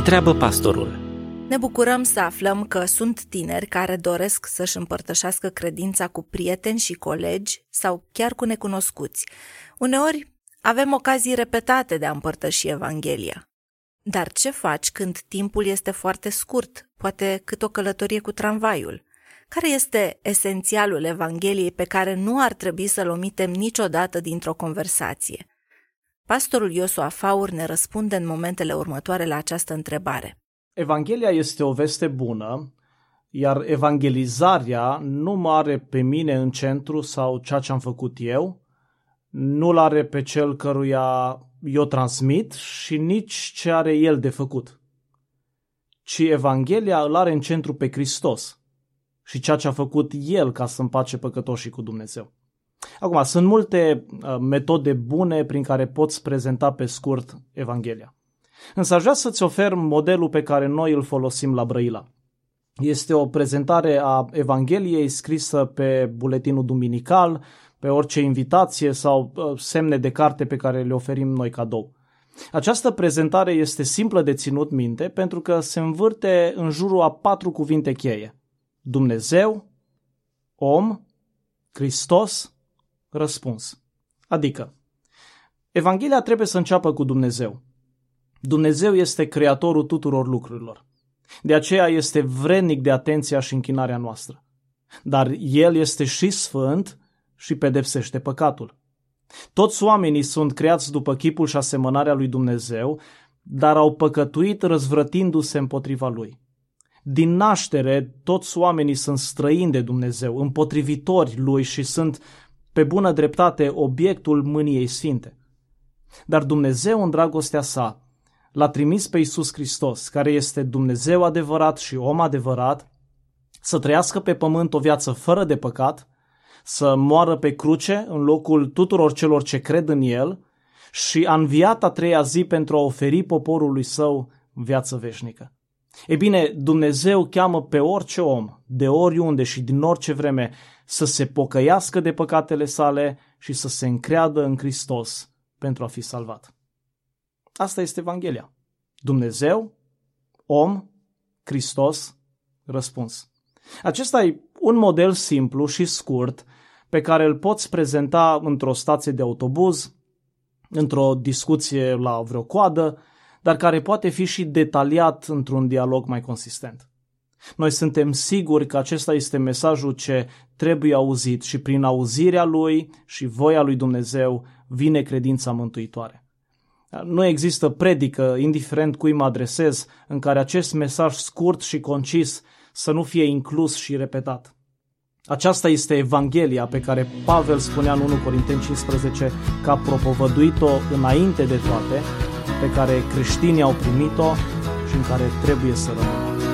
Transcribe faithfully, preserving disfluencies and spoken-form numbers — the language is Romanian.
Întreabă pastorul. Ne bucurăm să aflăm că sunt tineri care doresc să-și împărtășească credința cu prieteni și colegi sau chiar cu necunoscuți. Uneori avem ocazii repetate de a împărtăși Evanghelia. Dar ce faci când timpul este foarte scurt, poate cât o călătorie cu tramvaiul? Care este esențialul Evangheliei pe care nu ar trebui să-l omitem niciodată dintr-o conversație? Pastorul Iosua Faur ne răspunde în momentele următoare la această întrebare. Evanghelia este o veste bună, iar evangelizarea nu mă are pe mine în centru sau ceea ce am făcut eu, nu-l are pe cel căruia eu transmit și nici ce are el de făcut, ci Evanghelia îl are în centru pe Hristos și ceea ce a făcut el ca să împace păcătoșii cu Dumnezeu. Acum, sunt multe uh, metode bune prin care poți prezenta pe scurt Evanghelia. Însă aș vrea să-ți ofer modelul pe care noi îl folosim la Brăila. Este o prezentare a Evangheliei scrisă pe buletinul duminical, pe orice invitație sau uh, semne de carte pe care le oferim noi cadou. Această prezentare este simplă de ținut minte pentru că se învârte în jurul a patru cuvinte cheie. Dumnezeu, om, Hristos, răspuns. Adică, Evanghelia trebuie să înceapă cu Dumnezeu. Dumnezeu este creatorul tuturor lucrurilor. De aceea este vrednic de atenția și închinarea noastră. Dar El este și sfânt și pedepsește păcatul. Toți oamenii sunt creați după chipul și asemănarea lui Dumnezeu, dar au păcătuit răzvrătindu-se împotriva Lui. Din naștere, toți oamenii sunt străini de Dumnezeu, împotrivitori Lui și sunt, pe bună dreptate, obiectul mâniei sfinte. Dar Dumnezeu, în dragostea sa, l-a trimis pe Iisus Hristos, care este Dumnezeu adevărat și om adevărat, să trăiască pe pământ o viață fără de păcat, să moară pe cruce în locul tuturor celor ce cred în El și a înviat a treia zi pentru a oferi poporului său viață veșnică. Ei bine, Dumnezeu cheamă pe orice om, de oriunde și din orice vreme, să se pocăiască de păcatele sale și să se încreadă în Hristos pentru a fi salvat. Asta este Evanghelia. Dumnezeu, om, Hristos, răspuns. Acesta e un model simplu și scurt pe care îl poți prezenta într-o stație de autobuz, într-o discuție la vreo coadă, dar care poate fi și detaliat într-un dialog mai consistent. Noi suntem siguri că acesta este mesajul ce trebuie auzit și prin auzirea lui și voia lui Dumnezeu vine credința mântuitoare. Nu există predică, indiferent cui mă adresez, în care acest mesaj scurt și concis să nu fie inclus și repetat. Aceasta este Evanghelia pe care Pavel spunea în unu Corinteni cincisprezece că a propovăduit-o înainte de toate, pe care creștinii au primit-o și în care trebuie să rămână.